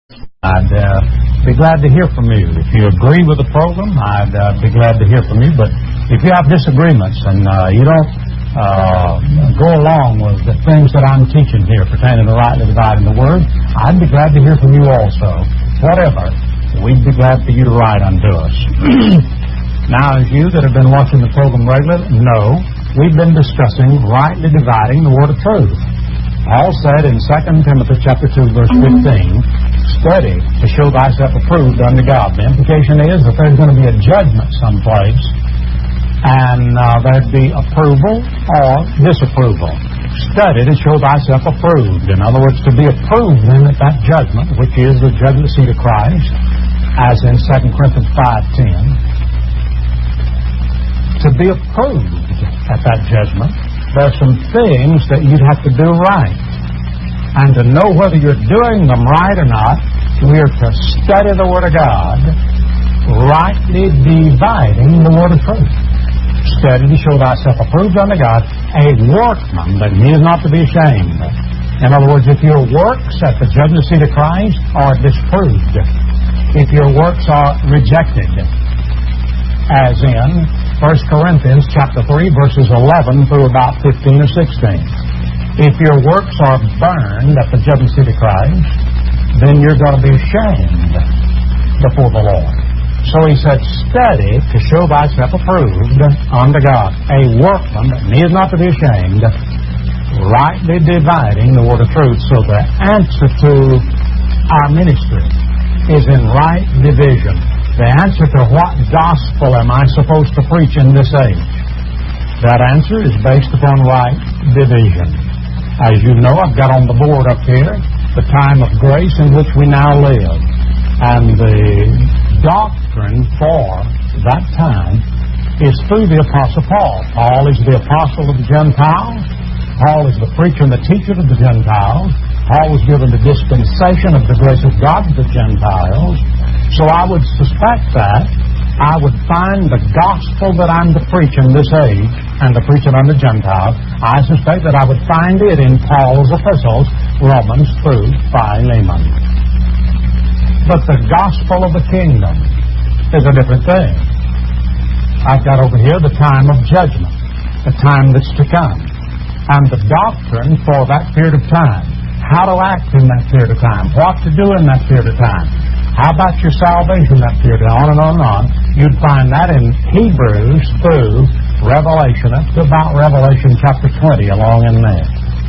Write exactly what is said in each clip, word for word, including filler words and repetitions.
I'd uh, be glad to hear from you. If you agree with the program, I'd uh, be glad to hear from you. But if you have disagreements and uh, you don't uh, go along with the things that I'm teaching here pertaining to rightly dividing the Word, I'd be glad to hear from you also. Whatever, we'd be glad for you to write unto us. Now, as you that have been watching the program regularly know, we've been discussing rightly dividing the Word of truth. Paul said in Second Timothy chapter two, verse fifteen, study to show thyself approved unto God. The implication is that there's going to be a judgment someplace, and uh, there'd be approval or disapproval. Study to show thyself approved. In other words, to be approved then at that judgment, which is the judgment seat of Christ, as in Second Corinthians five ten. To be approved at that judgment, there are some things that you'd have to do right. And to know whether you're doing them right or not, we're to study the Word of God, rightly dividing the Word of truth. Study to show thyself approved unto God, a workman that needs not to be ashamed. In other words, if your works at the judgment seat of Christ are disproved, if your works are rejected, as in First Corinthians chapter three, verses eleven through about fifteen or sixteen. If your works are burned at the judgment seat of Christ, then you're going to be ashamed before the Lord. So he said, study to show thyself approved unto God, a workman that needs not to be ashamed, rightly dividing the word of truth. So the answer to our ministry is in right division. The answer to what gospel am I supposed to preach in this age? That answer is based upon right division. As you know, I've got on the board up here the time of grace in which we now live. And the doctrine for that time is through the Apostle Paul. Paul is the apostle of the Gentiles. Paul is the preacher and the teacher of the Gentiles. Paul was given the dispensation of the grace of God to the Gentiles. So I would suspect that I would find the gospel that I'm to preach in this age and to preach it unto Gentiles. I suspect that I would find it in Paul's epistles, Romans through Philemon. But the gospel of the kingdom is a different thing. I've got over here the time of judgment, the time that's to come, and the doctrine for that period of time. How to act in that period of time, what to do in that period of time. How about your salvation in that period? On and on and on. You'd find that in Hebrews through Revelation, up to about Revelation chapter twenty, along in there.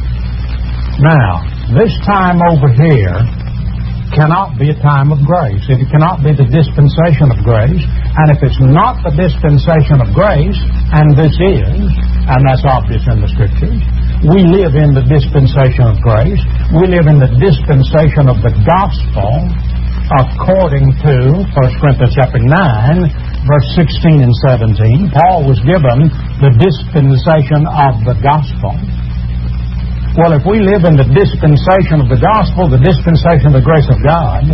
Now, this time over here cannot be a time of grace. It cannot be the dispensation of grace. And if it's not the dispensation of grace, and this is, and that's obvious in the Scriptures, we live in the dispensation of grace. We live in the dispensation of the gospel, according to First Corinthians chapter nine, verse sixteen and seventeen. Paul was given the dispensation of the gospel. Well, if we live in the dispensation of the gospel, the dispensation of the grace of God,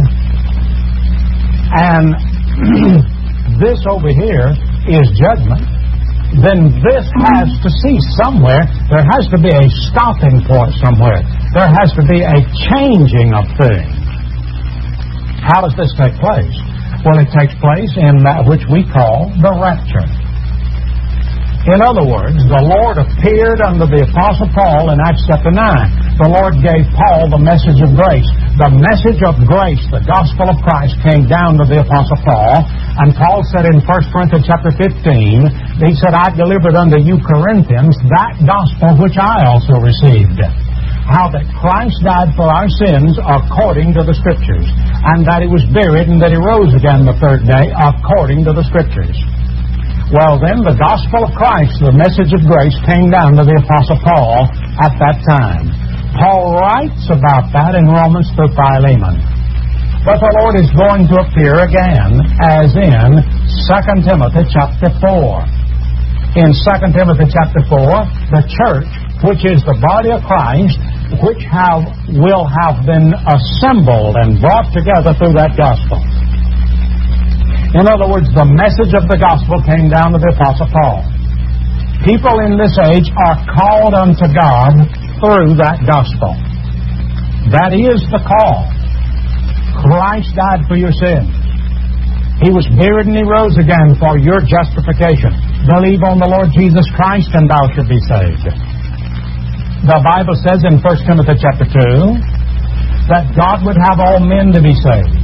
and this over here is judgment, then this has to cease somewhere. There has to be a stopping point somewhere. There has to be a changing of things. How does this take place? Well, it takes place in that which we call the rapture. In other words, the Lord appeared unto the Apostle Paul in Acts chapter nine. The Lord gave Paul the message of grace. The message of grace, the gospel of Christ, came down to the Apostle Paul. And Paul said in First Corinthians chapter fifteen, he said, I delivered unto you Corinthians that gospel which I also received. How that Christ died for our sins according to the Scriptures, and that He was buried, and that He rose again the third day according to the Scriptures. Well, then, the gospel of Christ, the message of grace, came down to the Apostle Paul at that time. Paul writes about that in Romans through Philemon. But the Lord is going to appear again, as in Second Timothy chapter four. In Second Timothy chapter four, the church, which is the body of Christ, which have will have been assembled and brought together through that gospel. In other words, the message of the gospel came down to the Apostle Paul. People in this age are called unto God through that gospel. That is the call. Christ died for your sins. He was buried and He rose again for your justification. Believe on the Lord Jesus Christ and thou shalt be saved. The Bible says in First Timothy chapter two that God would have all men to be saved.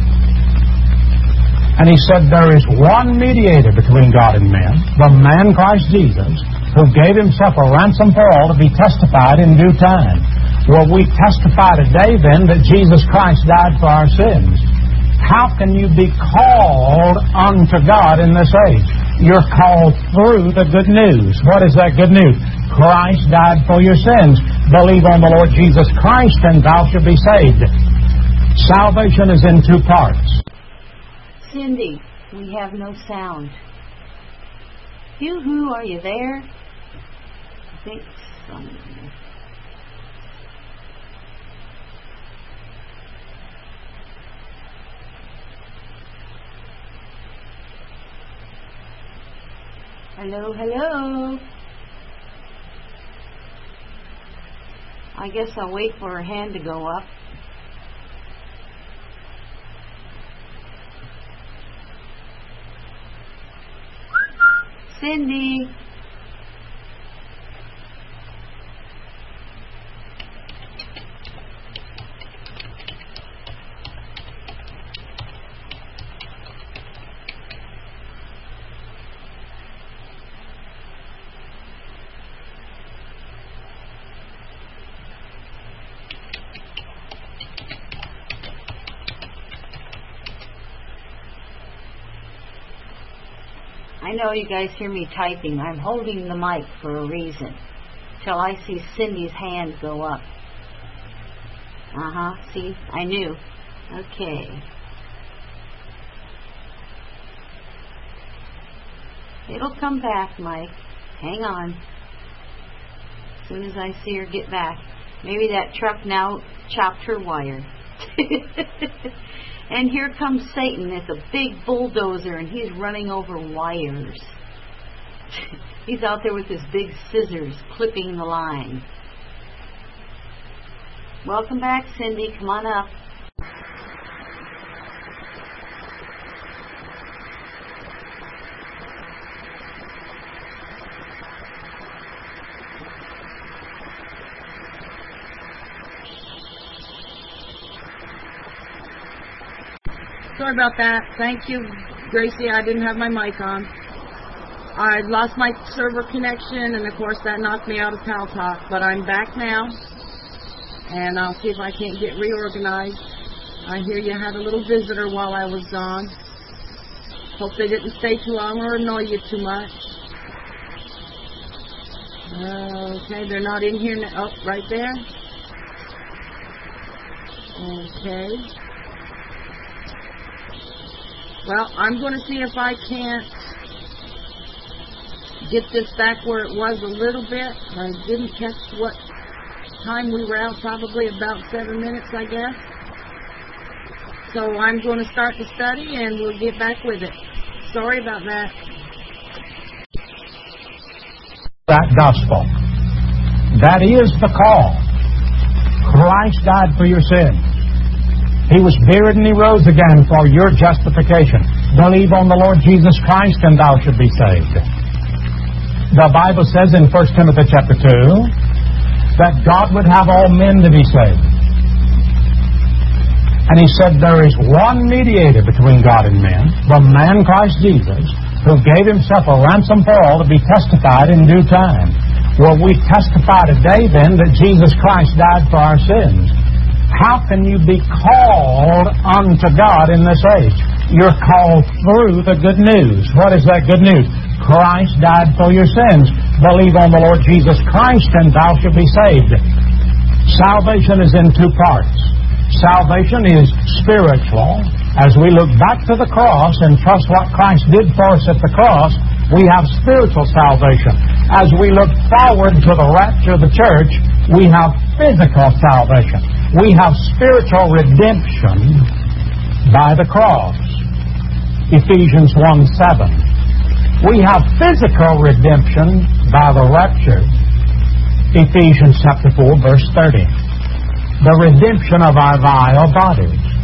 And He said there is one mediator between God and men, the man Christ Jesus, who gave Himself a ransom for all to be testified in due time. Well, we testify today then that Jesus Christ died for our sins. How can you be called unto God in this age? You're called through the good news. What is that good news? Christ died for your sins. Believe on the Lord Jesus Christ and thou shalt be saved. Salvation is in two parts. Cindy, we have no sound. Yoo-hoo, are you there? I think some. Hello, hello. I guess I'll wait for her hand to go up. Cindy. I know you guys hear me typing. I'm holding the mic for a reason. Till I see Cindy's hand go up. Uh-huh. See? I knew. Okay. It'll come back, Mike. Hang on. As soon as I see her get back. Maybe that truck now chopped her wire. And here comes Satan with a big bulldozer, and he's running over wires. He's out there with his big scissors, clipping the line. Welcome back, Cindy. Come on up. Sorry about that. Thank you, Gracie. I didn't have my mic on. I lost my server connection, and of course that knocked me out of Pal Talk. But I'm back now, and I'll see if I can't get reorganized. I hear you had a little visitor while I was gone. Hope they didn't stay too long or annoy you too much. Okay, they're not in here now. Oh, right there. Okay. Well, I'm going to see if I can't get this back where it was a little bit. I didn't catch what time we were out, probably about seven minutes, I guess. So I'm going to start the study, and we'll get back with it. Sorry about that. That gospel. That is the call. Christ died for your sins. He was buried and He rose again for your justification. Believe on the Lord Jesus Christ and thou shalt be saved. The Bible says in First Timothy chapter two that God would have all men to be saved. And He said there is one mediator between God and men, the man Christ Jesus, who gave Himself a ransom for all to be testified in due time. Well, we testify today then that Jesus Christ died for our sins. How can you be called unto God in this age? You're called through the good news. What is that good news? Christ died for your sins. Believe on the Lord Jesus Christ and thou shalt be saved. Salvation is in two parts. Salvation is spiritual. As we look back to the cross and trust what Christ did for us at the cross, we have spiritual salvation. As we look forward to the rapture of the church, we have physical salvation. We have spiritual redemption by the cross. Ephesians one seven. We have physical redemption by the rapture. Ephesians chapter four, verse thirty. The redemption of our vile bodies.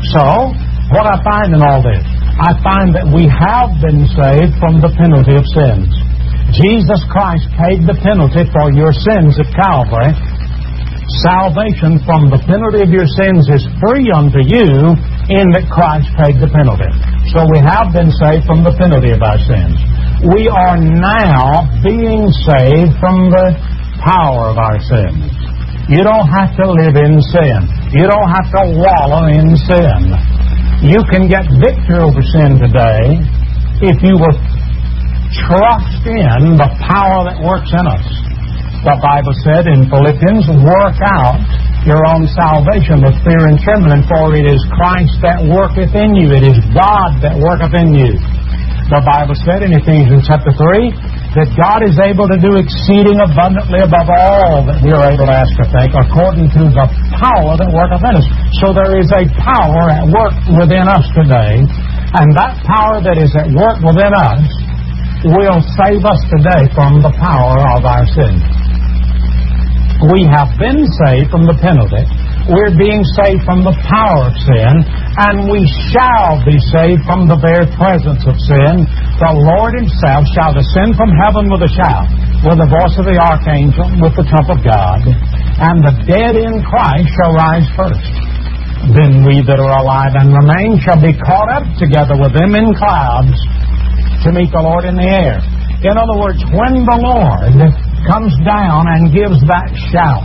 So, what I find in all this, I find that we have been saved from the penalty of sins. Jesus Christ paid the penalty for your sins at Calvary. Salvation from the penalty of your sins is free unto you in that Christ paid the penalty. So we have been saved from the penalty of our sins. We are now being saved from the power of our sins. You don't have to live in sin. You don't have to wallow in sin. You can get victory over sin today if you will trust in the power that works in us. The Bible said in Philippians, work out your own salvation with fear and trembling, for it is Christ that worketh in you. It is God that worketh in you. The Bible said in Ephesians chapter three that God is able to do exceeding abundantly above all that we are able to ask or think, according to the power that worketh in us. So there is a power at work within us today, and that power that is at work within us will save us today from the power of our sins. We have been saved from the penalty. We're being saved from the power of sin, and we shall be saved from the very presence of sin. The Lord Himself shall descend from heaven with a shout, with the voice of the archangel, with the trump of God, and the dead in Christ shall rise first. Then we that are alive and remain shall be caught up together with them in clouds to meet the Lord in the air. In other words, when the Lord comes down and gives that shout,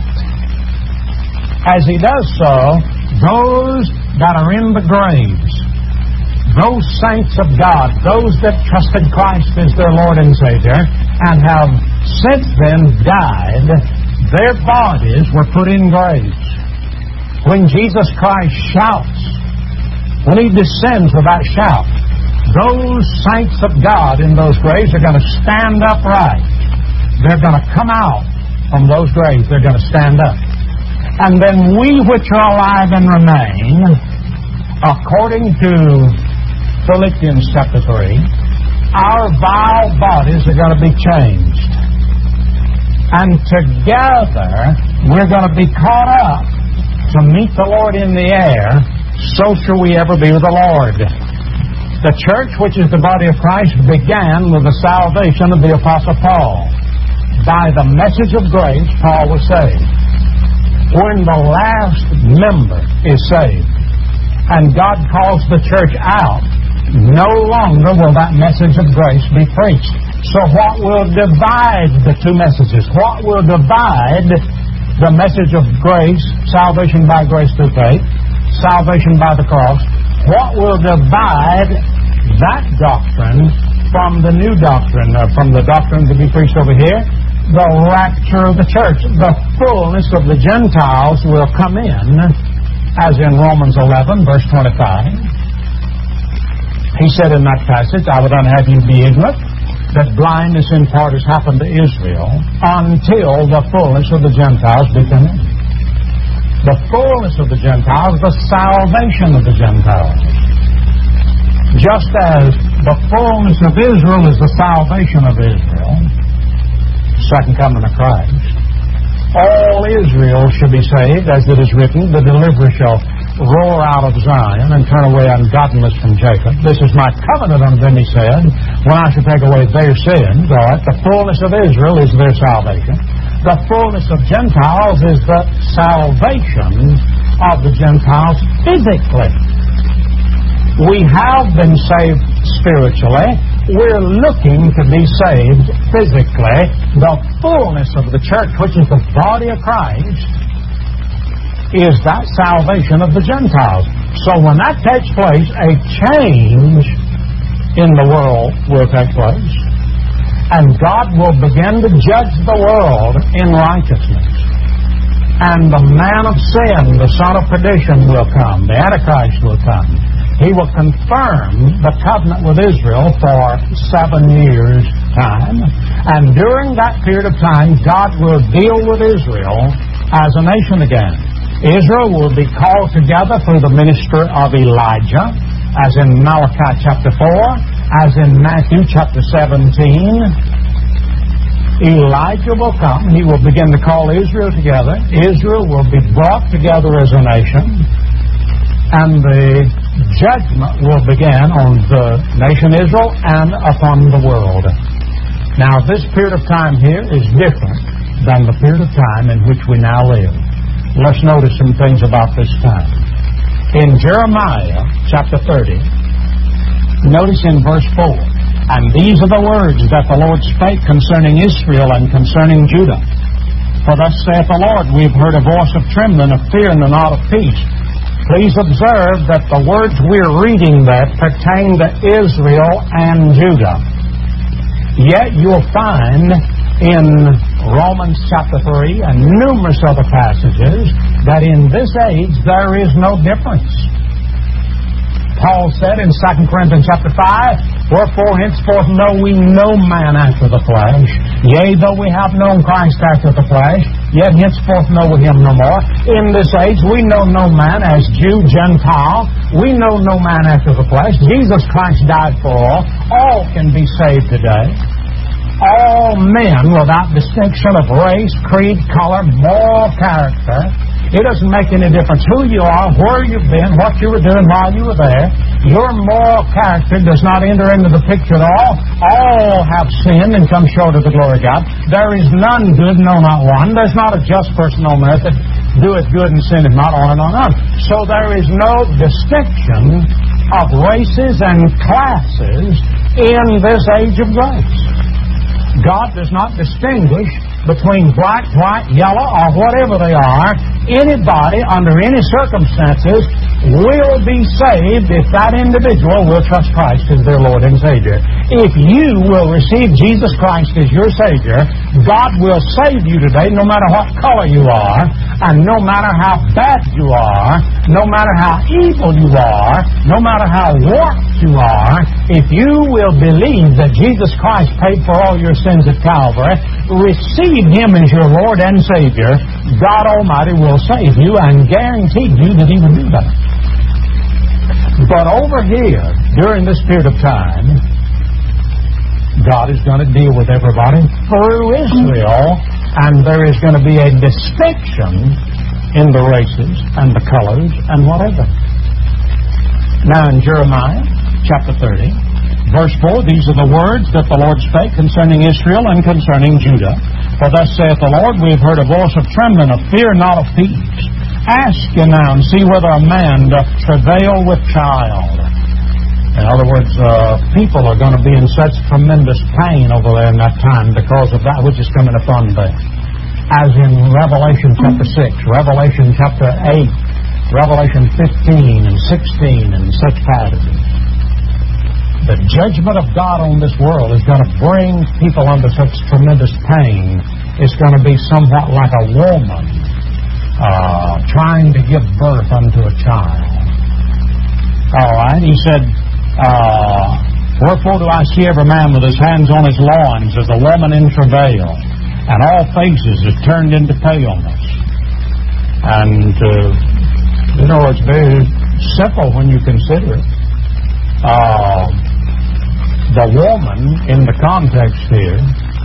as He does so, those that are in the graves, those saints of God, those that trusted Christ as their Lord and Savior and have since then died, their bodies were put in graves. When Jesus Christ shouts, when He descends with that shout, those saints of God in those graves are going to stand upright. They're going to come out from those graves. They're going to stand up. And then we which are alive and remain, according to Philippians chapter three, our vile bodies are going to be changed. And together we're going to be caught up to meet the Lord in the air. So shall we ever be with the Lord. The church, which is the body of Christ, began with the salvation of the Apostle Paul. By the message of grace, Paul was saved. When the last member is saved and God calls the church out, no longer will that message of grace be preached. So what will divide the two messages? What will divide the message of grace, salvation by grace through faith, salvation by the cross? What will divide that doctrine from the new doctrine, uh, from the doctrine to be preached over here? The rapture of the church. The fullness of the Gentiles will come in, as in Romans eleven, verse twenty-five. He said in that passage, I would not have you be ignorant, that blindness in part has happened to Israel until the fullness of the Gentiles be come in. The fullness of the Gentiles, the salvation of the Gentiles. Just as the fullness of Israel is the salvation of Israel, second coming of Christ, all Israel shall be saved, as it is written, the deliverer shall roar out of Zion and turn away ungodliness from Jacob. This is my covenant unto them, He said, when I shall take away their sins. All right, the fullness of Israel is their salvation. The fullness of Gentiles is the salvation of the Gentiles physically. We have been saved spiritually. We're looking to be saved physically. The fullness of the church, which is the body of Christ, is that salvation of the Gentiles. So when that takes place, a change in the world will take place. And God will begin to judge the world in righteousness. And the man of sin, the son of perdition, will come. The Antichrist will come. He will confirm the covenant with Israel for seven years' time. And during that period of time, God will deal with Israel as a nation again. Israel will be called together through the ministry of Elijah, as in Malachi chapter four, as in Matthew chapter seventeen. Elijah will come. He will begin to call Israel together. Israel will be brought together as a nation. And the judgment will begin on the nation Israel and upon the world. Now, this period of time here is different than the period of time in which we now live. Let's notice some things about this time. In Jeremiah chapter thirty, notice in verse four, "And these are the words that the Lord spake concerning Israel and concerning Judah. For thus saith the Lord, we have heard a voice of trembling, of fear, and not of peace." Please observe that the words we're reading there pertain to Israel and Judah. Yet you'll find in Romans chapter three and numerous other passages that in this age there is no difference. Paul said in Second Corinthians chapter five, "Wherefore henceforth know we no man after the flesh. Yea, though we have known Christ after the flesh, yet henceforth know we him no more. In this age we know no man as Jew, Gentile. We know no man after the flesh. Jesus Christ died for all. All can be saved today. All men without distinction of race, creed, color, moral character." It doesn't make any difference who you are, where you've been, what you were doing while you were there. Your moral character does not enter into the picture at all. All have sinned and come short of the glory of God. There is none good, no, not one. There's not a just person on earth that doeth good and sinneth not, on and on and on. So there is no distinction of races and classes in this age of grace. God does not distinguish between black, white, yellow, or whatever they are. Anybody, under any circumstances, will be saved if that individual will trust Christ as their Lord and Savior. If you will receive Jesus Christ as your Savior, God will save you today no matter what color you are, and no matter how bad you are, no matter how evil you are, no matter how warped you are. If you will believe that Jesus Christ paid for all your sins at Calvary, receive Him as your Lord and Savior, God Almighty will save you and guarantee you that He will do that. But over here, during this period of time, God is going to deal with everybody through Israel, and there is going to be a distinction in the races and the colors and whatever. Now in Jeremiah chapter thirty, verse four, "These are the words that the Lord spake concerning Israel and concerning Judah. For thus saith the Lord, we have heard a voice of trembling, of fear, not of peace. Ask ye now, and see whether a man doth travail with child." In other words, uh, people are going to be in such tremendous pain over there in that time because of that which is coming upon them. As in Revelation chapter six, Revelation chapter eight, Revelation fifteen and sixteen, and such passages. The judgment of God on this world is going to bring people under such tremendous pain. It's going to be somewhat like a woman uh, trying to give birth unto a child. All right, he said, uh, "Wherefore do I see every man with his hands on his loins as a woman in travail, and all faces are turned into paleness." And, uh, you know, it's very simple when you consider it. Uh, the woman, in the context here,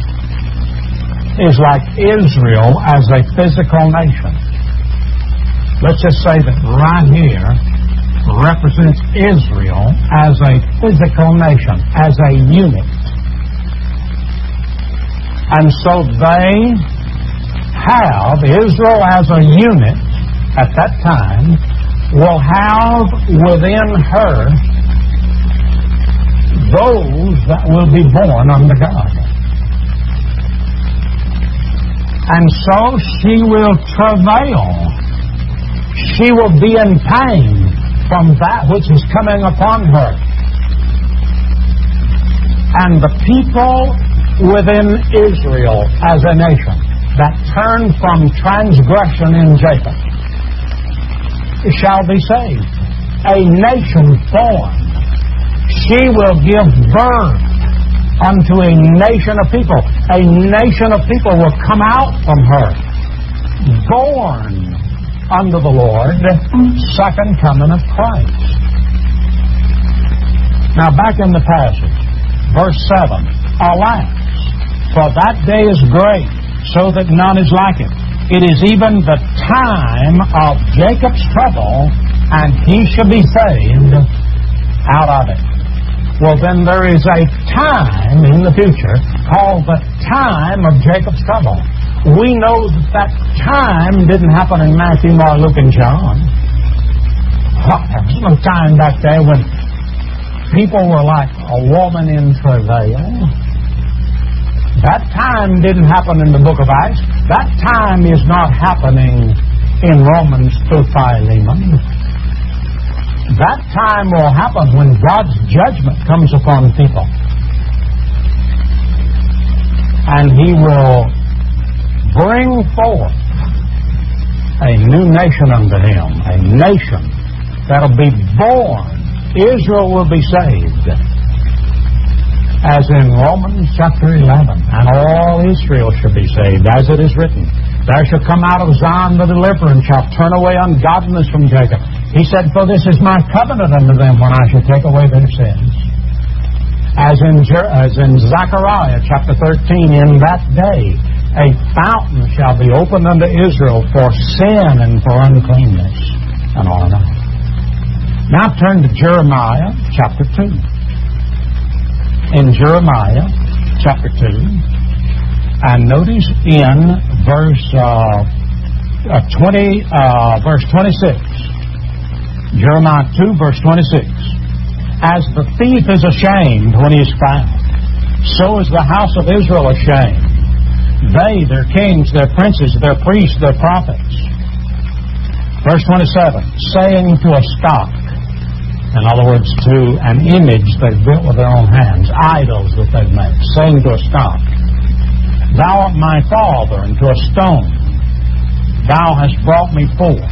is like Israel as a physical nation. Let's just say that right here represents Israel as a physical nation, as a unit. And so they have, Israel as a unit at that time, will have within her those that will be born unto God. And so she will travail. She will be in pain from that which is coming upon her. And the people within Israel as a nation that turn from transgression in Jacob shall be saved. A nation formed. She will give birth unto a nation of people. A nation of people will come out from her, born unto the Lord, second coming of Christ. Now back in the passage, verse seven, "Alas, for that day is great, so that none is like it. It is even the time of Jacob's trouble, and he shall be saved out of it. Well, then there is a time in the future called the time of Jacob's trouble. We know that that time didn't happen in Matthew, Mark, Luke, and John. There was no time back there when people were like a woman in travail. That time didn't happen in the book of Acts. That time is not happening in Romans through Philemon. That time will happen when God's judgment comes upon people. And He will bring forth a new nation unto Him, a nation that will be born. Israel will be saved. As in Romans chapter eleven, and all Israel shall be saved, as it is written, there shall come out of Zion the deliverer, and shall turn away ungodliness from Jacob. He said, for this is my covenant unto them, when I shall take away their sins. As in, as in Zechariah chapter thirteen, in that day a fountain shall be opened unto Israel for sin and for uncleanness. And on and on. Now turn to Jeremiah chapter two. In Jeremiah chapter two, and notice in verse uh, uh, twenty, uh, verse twenty-six. Jeremiah two, verse twenty-six. As the thief is ashamed when he is found, so is the house of Israel ashamed. They, their kings, their princes, their priests, their prophets. Verse twenty-seven, saying to a stock, in other words, to an image they've built with their own hands, idols that they've made, saying to a stock, thou art my father, and to a stone, thou hast brought me forth.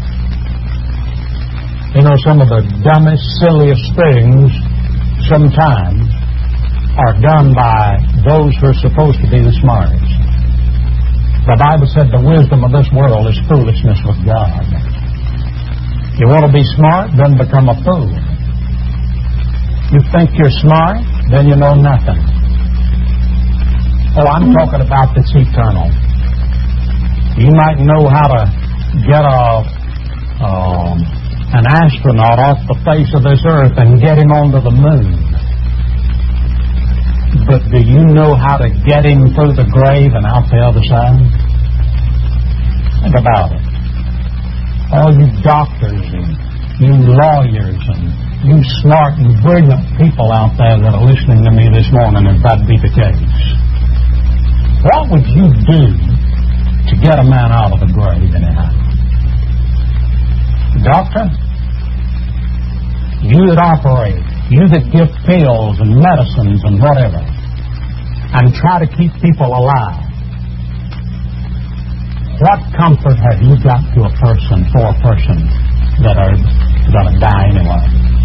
You know, some of the dumbest, silliest things sometimes are done by those who are supposed to be the smartest. The Bible said the wisdom of this world is foolishness with God. You want to be smart, then become a fool. You think you're smart, then you know nothing. Oh, I'm talking about this eternal. You might know how to get a um, an astronaut off the face of this earth and get him onto the moon. But do you know how to get him through the grave and out the other side? Think about it. All you doctors and you lawyers and you smart and brilliant people out there that are listening to me this morning, if that be the case, what would you do to get a man out of the grave anyhow? Doctor, you that operate, you that give pills and medicines and whatever, and try to keep people alive, what comfort have you got to a person, for a person that are going to die anyway?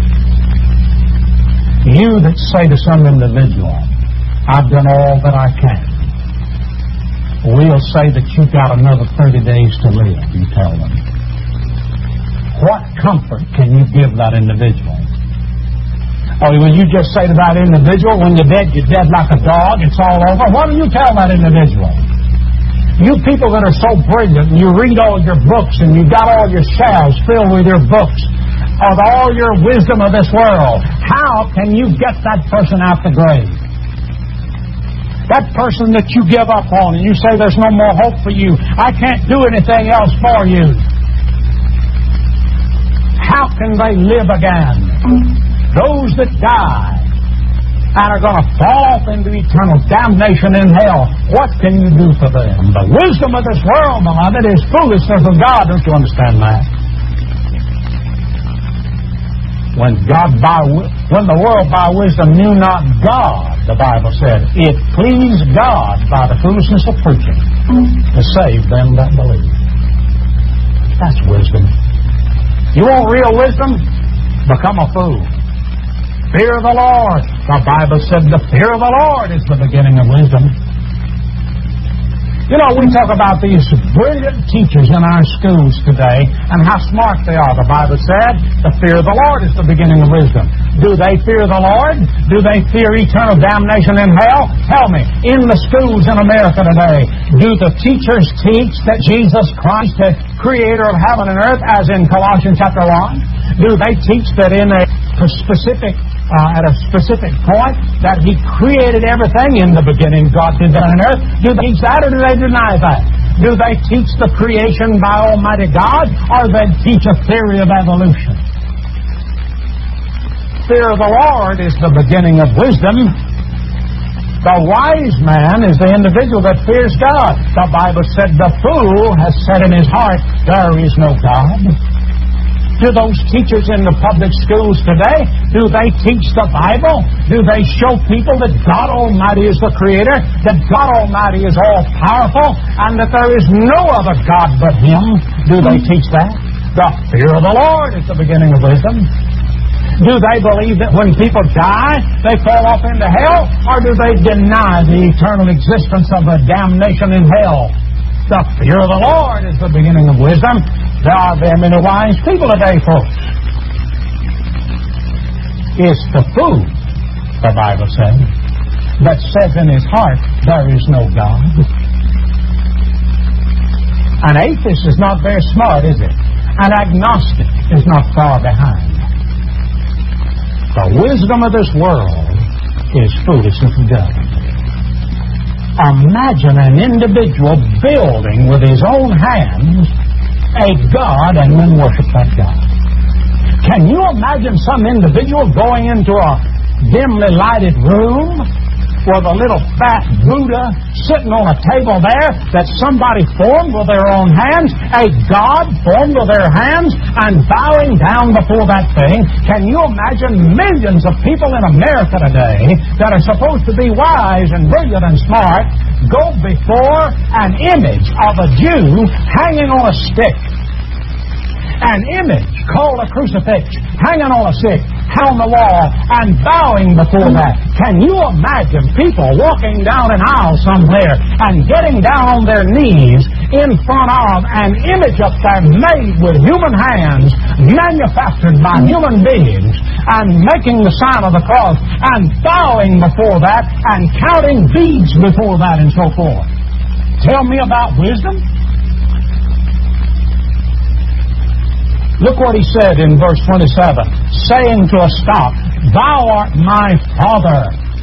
You that say to some individual, I've done all that I can, we'll say that you've got another thirty days to live, you tell them. What comfort can you give that individual? Or will you just say to that individual, when you're dead, you're dead like a dog, it's all over? What do you tell that individual? You people that are so brilliant, and you read all your books, and you got all your shelves filled with your books, of all your wisdom of this world, how can you get that person out the grave? That person that you give up on and you say there's no more hope for you, I can't do anything else for you. How can they live again? Those that die and are going to fall off into eternal damnation in hell, what can you do for them? The wisdom of this world, beloved, is foolishness of God. Don't you understand that? When God by when the world by wisdom knew not God, the Bible said, it pleased God by the foolishness of preaching to save them that believe. That's wisdom. You want real wisdom? Become a fool. Fear of the Lord. The Bible said the fear of the Lord is the beginning of wisdom. You know, we talk about these brilliant teachers in our schools today and how smart they are. The Bible said the fear of the Lord is the beginning of wisdom. Do they fear the Lord? Do they fear eternal damnation in hell? Tell me, in the schools in America today, do the teachers teach that Jesus Christ is creator of heaven and earth, as in Colossians chapter one? Do they teach that in a specific, uh, at a specific point, that He created everything? In the beginning, God did that on earth. Do they teach that, or do they deny that? Do they teach the creation by Almighty God, or do they teach a theory of evolution? Fear of the Lord is the beginning of wisdom. The wise man is the individual that fears God. The Bible said the fool has said in his heart, there is no God. Do those teachers in the public schools today, do they teach the Bible? Do they show people that God Almighty is the Creator, that God Almighty is all-powerful, and that there is no other God but Him? Do they teach that? The fear of the Lord is the beginning of wisdom. Do they believe that when people die, they fall off into hell? Or do they deny the eternal existence of the damnation in hell? The fear of the Lord is the beginning of wisdom. There are very many wise people today, folks. It's the fool, the Bible says, that says in his heart, there is no God. An atheist is not very smart, is it? An agnostic is not far behind. The wisdom of this world is foolishness to God. Imagine an individual building with his own hands a God and then worship that God. Can you imagine some individual going into a dimly lighted room with a little fat Buddha sitting on a table there that somebody formed with their own hands, a God formed with their hands, and bowing down before that thing? Can you imagine millions of people in America today that are supposed to be wise and brilliant and smart go before an image of a Jew hanging on a stick? An image called a crucifix hanging on a stick on the wall and bowing before that. Can you imagine people walking down an aisle somewhere and getting down on their knees in front of an image up there made with human hands, manufactured by human beings, and making the sign of the cross and bowing before that and counting beads before that and so forth? Tell me about wisdom? Look what he said in verse twenty-seven, saying to a stock, thou art my father,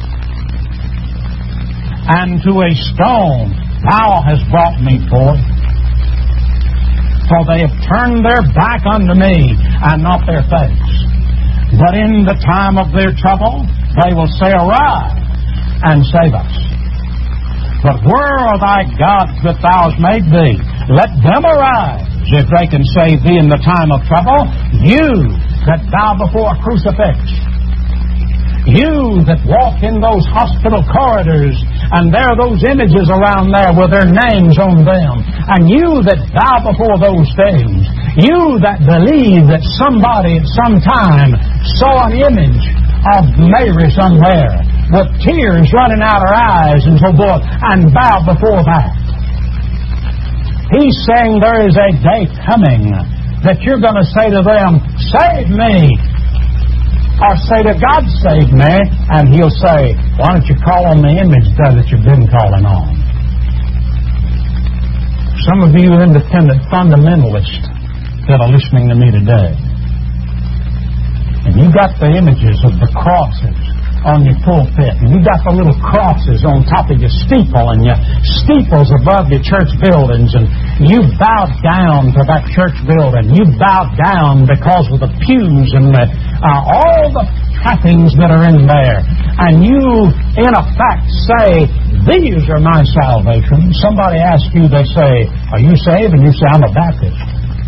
and to a stone thou hast brought me forth. For they have turned their back unto me, and not their face. But in the time of their trouble they will say, arise, and save us. But where are thy gods that thou hast made thee? Let them arise, if they can save thee in the time of trouble. You that bow before a crucifix, you that walk in those hospital corridors, and there are those images around there with their names on them, and you that bow before those things, you that believe that somebody at some time saw an image of Mary somewhere with tears running out her eyes and so forth, and bow before that. He's saying there is a day coming that you're going to say to them, save me, or say to God, save me, and He'll say, why don't you call on the image that you've been calling on? Some of you independent fundamentalists that are listening to me today, and you got the images of the crosses on your pulpit, and you got the little crosses on top of your steeple, and your steeples above your church buildings, and you bow down to that church building. You bow down because of the pews and the, uh, all the trappings that are in there, and you, in effect, say, these are my salvation. Somebody asks you, they say, are you saved? And you say, I'm a Baptist.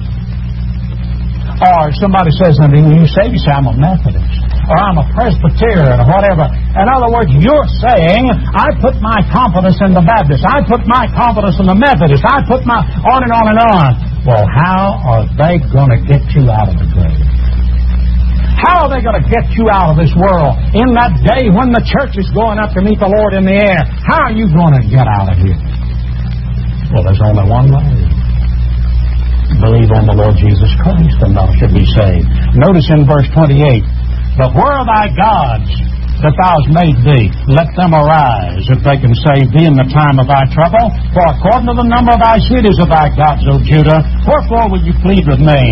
Or somebody says, are you saved? You say, I'm a Methodist. Or I'm a Presbyterian, or whatever. In other words, you're saying, I put my confidence in the Baptist. I put my confidence in the Methodist. I put my... on and on and on. Well, how are they going to get you out of the grave? How are they going to get you out of this world in that day when the church is going up to meet the Lord in the air? How are you going to get out of here? Well, there's only one way. Believe on the Lord Jesus Christ, and thou shalt be saved. Notice in verse twenty-eight, but where are thy gods that thou hast made thee? Let them arise, if they can save thee in the time of thy trouble. For according to the number of thy cities of thy gods, O Judah, wherefore will you plead with me?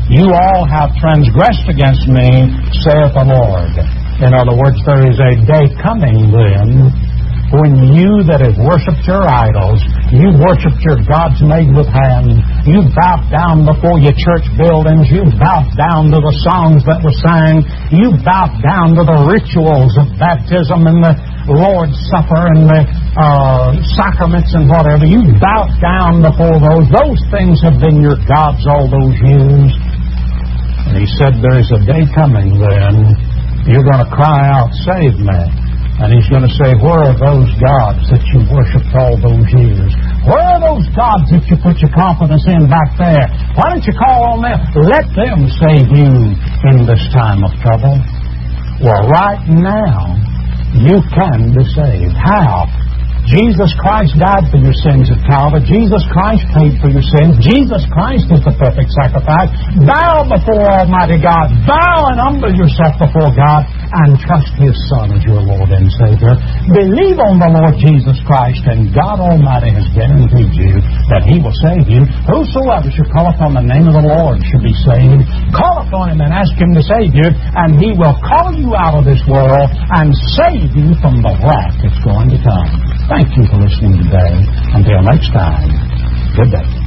You all have transgressed against me, saith the Lord. In other words, there is a day coming then when you that have worshipped your idols, you worshipped your gods made with hands, you bowed down before your church buildings, you bowed down to the songs that were sang, you bowed down to the rituals of baptism and the Lord's Supper and the uh, sacraments and whatever. You bowed down before those. Those things have been your gods all those years. And he said, there is a day coming then, you're going to cry out, save me. And he's going to say, where are those gods that you worshipped all those years? Where are those gods that you put your confidence in back there? Why don't you call on them? Let them save you in this time of trouble. Well, right now, you can be saved. How? Jesus Christ died for your sins at Calvary. Jesus Christ paid for your sins. Jesus Christ is the perfect sacrifice. Bow before Almighty God. Bow and humble yourself before God and trust His Son as your Lord and Savior. Believe on the Lord Jesus Christ, and God Almighty has guaranteed you that He will save you. Whosoever shall call upon the name of the Lord shall be saved. Call upon Him and ask Him to save you, and He will call you out of this world and save you from the wrath that's going to come. Thank you for listening today. Until next time, good day.